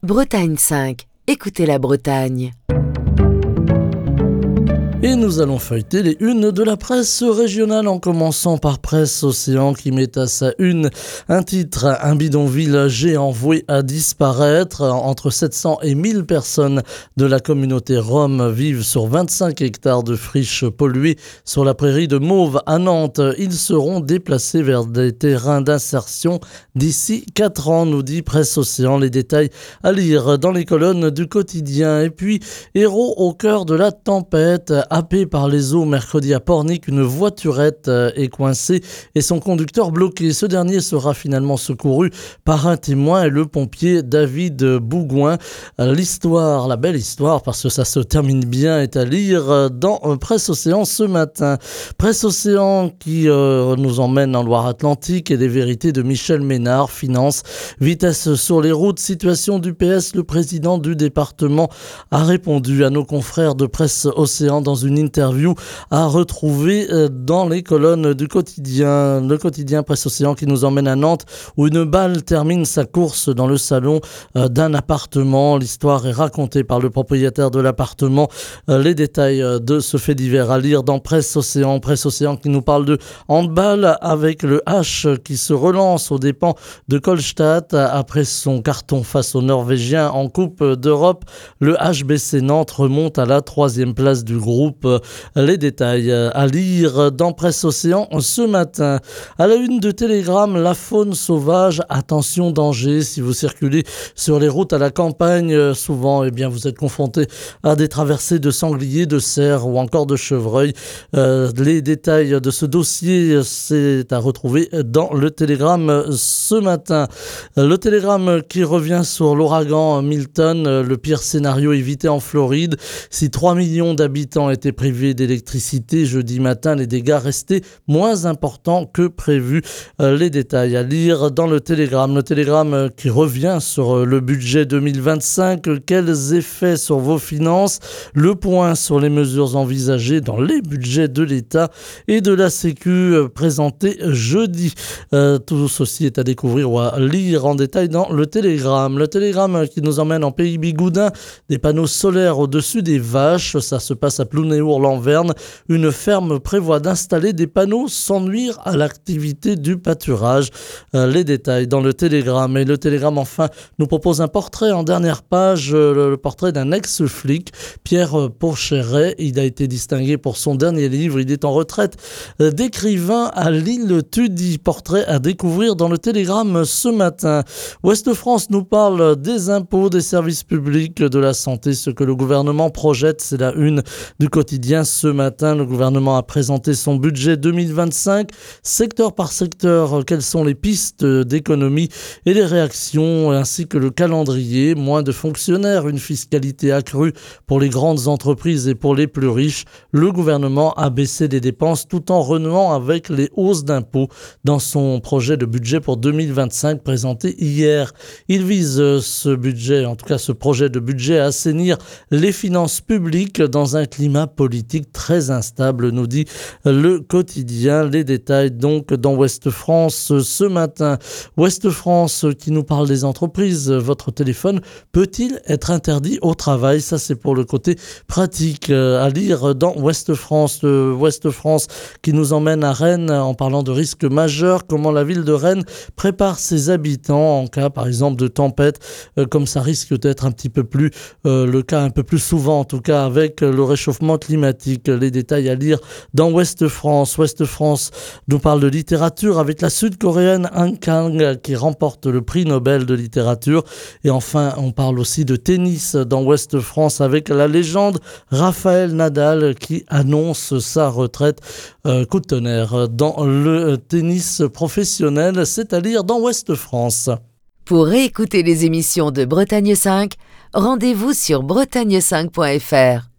Bretagne 5, écoutez la Bretagne. Et nous allons feuilleter les unes de la presse régionale en commençant par Presse Océan qui met à sa une un titre: un bidonville géant voué à disparaître. Entre 700 et 1000 personnes de la communauté Rom vivent sur 25 hectares de friches polluées sur la prairie de Mauves à Nantes. Ils seront déplacés vers des terrains d'insertion d'ici 4 ans, nous dit Presse Océan. Les détails à lire dans les colonnes du quotidien. Et puis, héros au cœur de la tempête. Happé par les eaux mercredi à Pornic, une voiturette est coincée et son conducteur bloqué. Ce dernier sera finalement secouru par un témoin et le pompier David Bougouin. L'histoire, la belle histoire, parce que ça se termine bien, est à lire dans Presse Océan ce matin. Presse Océan qui nous emmène en Loire-Atlantique et les vérités de Michel Ménard, finance, vitesse sur les routes, situation du PS. Le président du département a répondu à nos confrères de Presse Océan dans une interview à retrouver dans les colonnes du quotidien. Le quotidien Presse Océan qui nous emmène à Nantes où une balle termine sa course dans le salon d'un appartement. L'histoire est racontée par le propriétaire de l'appartement. Les détails de ce fait divers à lire dans Presse Océan. Presse Océan qui nous parle de handball avec le H qui se relance aux dépens de Kolstad après son carton face aux Norvégiens en Coupe d'Europe. Le HBC Nantes remonte à la 3e place du groupe. Les détails à lire dans Presse Océan ce matin. À la une de Télégramme, la faune sauvage, attention danger. Si vous circulez sur les routes à la campagne, souvent vous êtes confronté à des traversées de sangliers, de cerfs ou encore de chevreuils. Les détails de ce dossier, c'est à retrouver dans le Télégramme ce matin. Le Télégramme qui revient sur l'ouragan Milton, le pire scénario évité en Floride. Si 3 millions d'habitants étaient privés d'électricité jeudi matin, les dégâts restaient moins importants que prévu. Les détails à lire dans le Télégramme. Le Télégramme qui revient sur le budget 2025. Quels effets sur vos finances? Le point sur les mesures envisagées dans les budgets de l'État et de la Sécu présenté jeudi. Tout ceci est à découvrir ou à lire en détail dans le Télégramme. Le Télégramme qui nous emmène en Pays Bigoudin. Des panneaux solaires au-dessus des vaches. Ça se passe à Plounéour-Lanverne. Une ferme prévoit d'installer des panneaux sans nuire à l'activité du pâturage. Les détails dans le Télégramme. Et le Télégramme enfin nous propose un portrait en dernière page, le portrait d'un ex-flic, Pierre Pourcheret. Il a été distingué pour son dernier livre. Il est en retraite d'écrivain à l'île Tudy. Portrait à découvrir dans le Télégramme ce matin. Ouest France nous parle des impôts, des services publics, de la santé. Ce que le gouvernement projette, c'est la une du quotidien ce matin. Le gouvernement a présenté son budget 2025, secteur par secteur. Quelles sont les pistes d'économie et les réactions, ainsi que le calendrier? Moins de fonctionnaires, une fiscalité accrue pour les grandes entreprises et pour les plus riches. Le gouvernement a baissé les dépenses tout en renouant avec les hausses d'impôts dans son projet de budget pour 2025 présenté hier. Il vise ce budget, en tout cas ce projet de budget, à assainir les finances publiques dans un climat politique très instable, nous dit le quotidien. Les détails donc dans Ouest France ce matin. Ouest France qui nous parle des entreprises. Votre téléphone peut-il être interdit au travail? Ça, c'est pour le côté pratique à lire dans Ouest France. Ouest France qui nous emmène à Rennes en parlant de risques majeurs. Comment la ville de Rennes prépare ses habitants en cas, par exemple, de tempête, comme ça risque d'être un petit peu plus le cas un peu plus souvent, en tout cas avec le réchauffement climatique. Les détails à lire dans Ouest France. Ouest France nous parle de littérature avec la sud-coréenne Han Kang qui remporte le prix Nobel de littérature. Et enfin, on parle aussi de tennis dans Ouest France avec la légende Raphaël Nadal qui annonce sa retraite. Coup de tonnerre dans le tennis professionnel. C'est à lire dans Ouest France. Pour réécouter les émissions de Bretagne 5, rendez-vous sur bretagne5.fr.